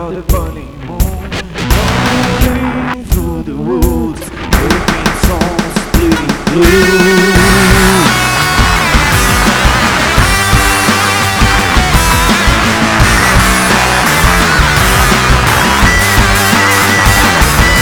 under the burning moon, rolling through the woods, making songs, bleeding blue.